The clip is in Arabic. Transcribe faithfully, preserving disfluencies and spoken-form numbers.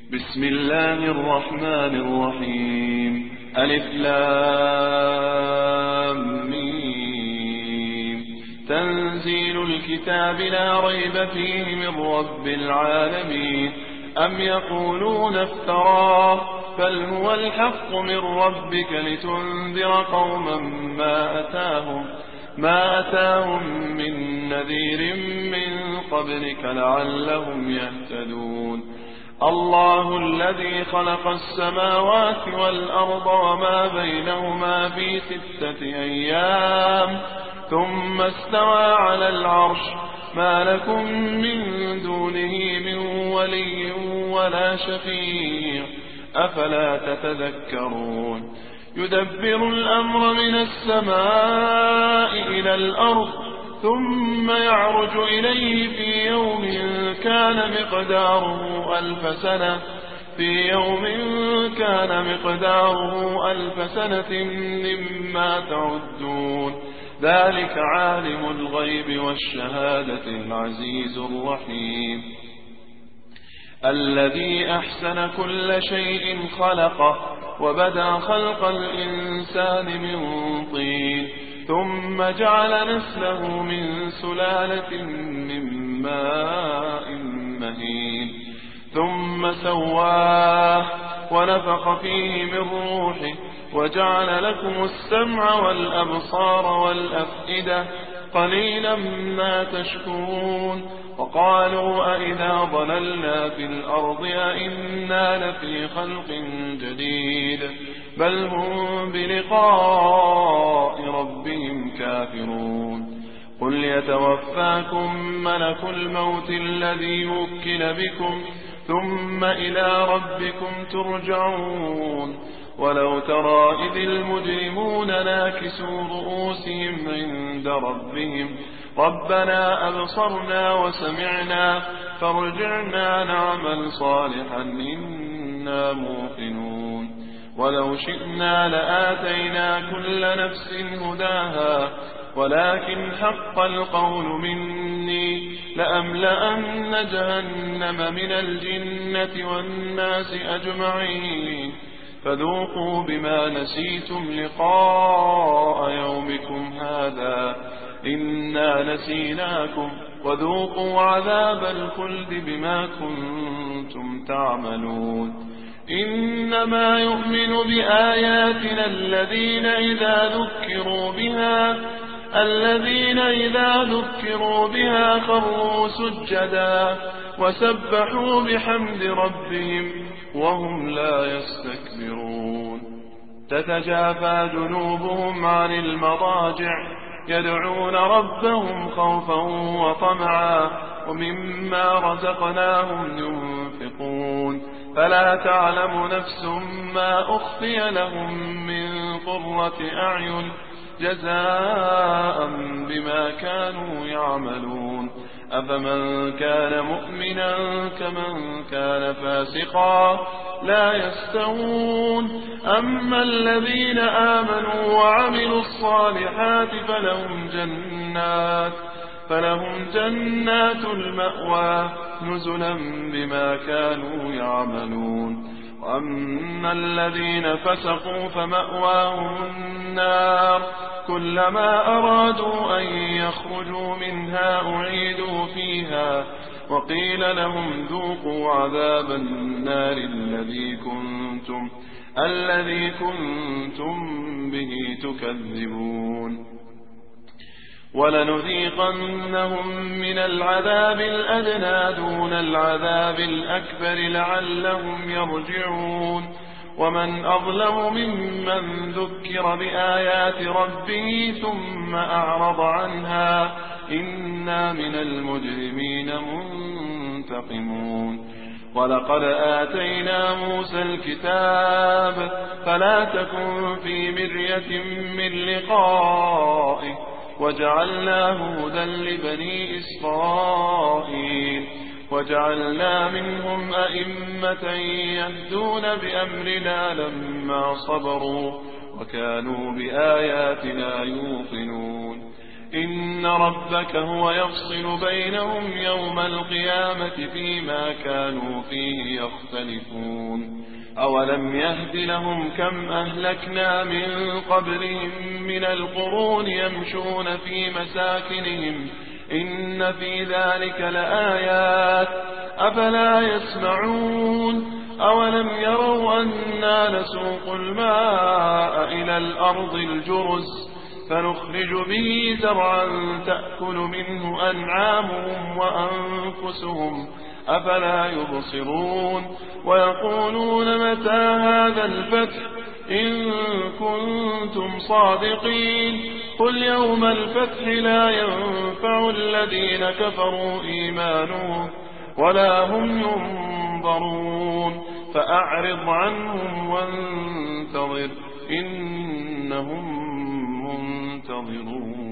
بسم الله الرحمن الرحيم. ألف لام ميم. تنزيل الكتاب لا ريب فيه من رب العالمين. أم يقولون افتراه بل هو الحق من ربك لتنذر قوما ما أتاهم ما أتاهم من نذير من قبلك لعلهم يهتدون. الله الذي خلق السماوات والأرض وما بينهما في ستة أيام ثم استوى على العرش ما لكم من دونه من ولي ولا شفيع أفلا تتذكرون. يدبر الأمر من السماء إلى الأرض ثم يعرج إليه في يوم كان مقداره ألف سنة في يوم كان مقداره ألف سنة مما تعدون. ذلك عالم الغيب والشهادة العزيز الرحيم. الذي أحسن كل شيء خلقه وبدأ خلق الإنسان من طين ثم جعل نسله من سلالة من ماء مهين ثم سواه ونفخ فيه من روحه وجعل لكم السمع والأبصار والأفئدة قليلا ما تشكرون. وقالوا أئذا ضللنا في الأرض أئنا لفي خلق جديد بل هم بلقاء ربهم كافرون. قل يتوفاكم ملك الموت الذي وكل بكم ثم إلى ربكم ترجعون. ولو ترى إذ المجرمون ناكسوا رؤوسهم عند ربهم ربنا أبصرنا وسمعنا فارجعنا نعمل صالحا إنا موقنون. ولو شئنا لآتينا كل نفس هداها ولكن حق القول مني لأملأن جهنم من الجنة والناس أجمعين. فذوقوا بما نسيتم لقاء يومكم هذا إنا نسيناكم وذوقوا عذاب الخلد بما كنتم تعملون. إنما يؤمن بآياتنا الذين إذا ذكروا بها الذين إذا ذكروا بها خروا سجدا وسبحوا بحمد ربهم وهم لا يستكبرون. تتجافى جنوبهم عن المضاجع يدعون ربهم خوفا وطمعا ومما رزقناهم ينفقون. فلا تعلم نفس ما أخفي لهم من قرة أعين جزاء بما كانوا يعملون. أفمن كان مؤمنا كمن كان فاسقا لا يستوون. أما الذين آمنوا وعملوا الصالحات فلهم جنات فلهم جنات المأوى نزلا بما كانوا يعملون. وأما الذين فسقوا فمأواهم النار كلما أرادوا أن يخرجوا منها أعيدوا فيها وقيل لهم ذوقوا عذاب النار الذي كنتم الذي كنتم به تكذبون. ولنذيقنهم من العذاب الأدنى دون العذاب الأكبر لعلهم يرجعون. ومن أظلم ممن ذكر بآيات ربه ثم أعرض عنها إنا من المجرمين منتقمون. ولقد آتينا موسى الكتاب فلا تكن في مرية من لقائه وجعلناه هدى لبني إسرائيل وجعلنا منهم أئمة يهدون بأمرنا لما صبروا وكانوا بآياتنا يوقنون. إن ربك هو يفصل بينهم يوم القيامة فيما كانوا فيه يختلفون أولم يهد لهم كم أهلكنا من قبلهم من القرون يمشون في مساكنهم إن في ذلك لآيات أفلا يسمعون أولم يروا أنا نسوق الماء إلى الأرض الجرز فنخرج به زرعا تأكل منه أنعامهم وأنفسهم أفلا يبصرون ويقولون متى هذا الفتح إن كنتم صادقين قل يوم الفتح لا ينفع الذين كفروا إيمانهم ولا هم ينظرون فأعرض عنهم وانتظر إنهم منتظرون.